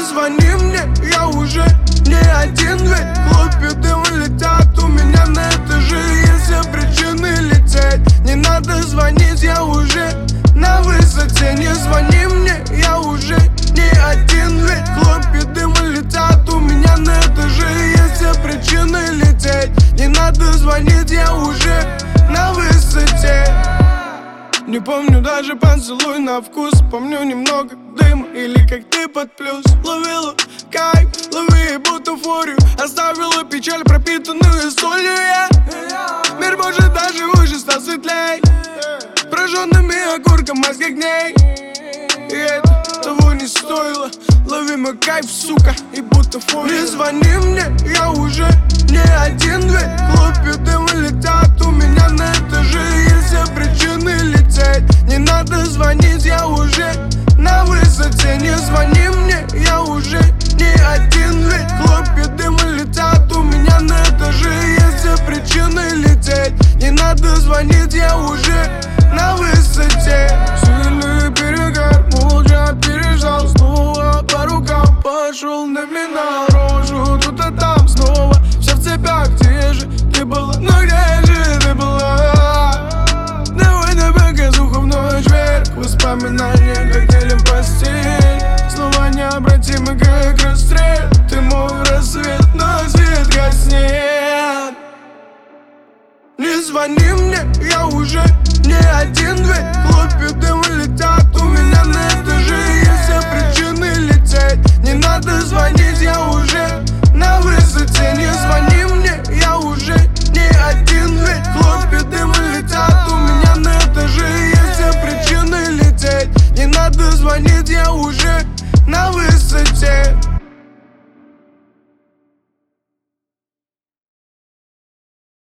звони мне, я уже не один, ведь хлопья дыма летят у меня на этаже. Есть все причины лететь, не надо звонить, я уже на высоте. Не звони мне, я уже не один, ведь хлопья дыма летят у меня на этаже. Есть все причины лететь, не надо звонить, я уже на высоте. Не помню даже поцелуй на вкус, помню немного дыма или как ты под плюс. Ловила кайф, лови бутафорию, оставила печаль, пропитанную солью. Мир может даже выше стал светлей, прожженными окурком мозг огней. И это того не стоило, лови мой кайф, сука, и бутафорию. Не звони мне, я уже не один, ведь хлопья дыма летят у меня на этаже. Есть все причины лететь, не надо звонить, я уже на высоте. Не звони мне, я уже не один, ведь хлопья дыма летят у меня на этаже. Есть все причины лететь, не надо звонить, я уже на высоте. Сильный перегар, молча переждал, снова по рукам пошел на меня. Рожу тут и там снова, все в цепях, где же ты была, но где же ты была? Давай на показуху в ночь вверх, воспоминания как делим постель. Снова необратимый как расстрел, ты мой рассвет, но свет гаснет. Не звони мне, я уже не один, ведь хлопья дыма летят у меня на этаже. Есть все причины лететь, не надо звонить, я уже на высоте. Не звони мне, я уже не один, ведь хлопья дыма летят у меня на этаже. Есть все причины лететь, не надо звонить, я уже на высоте.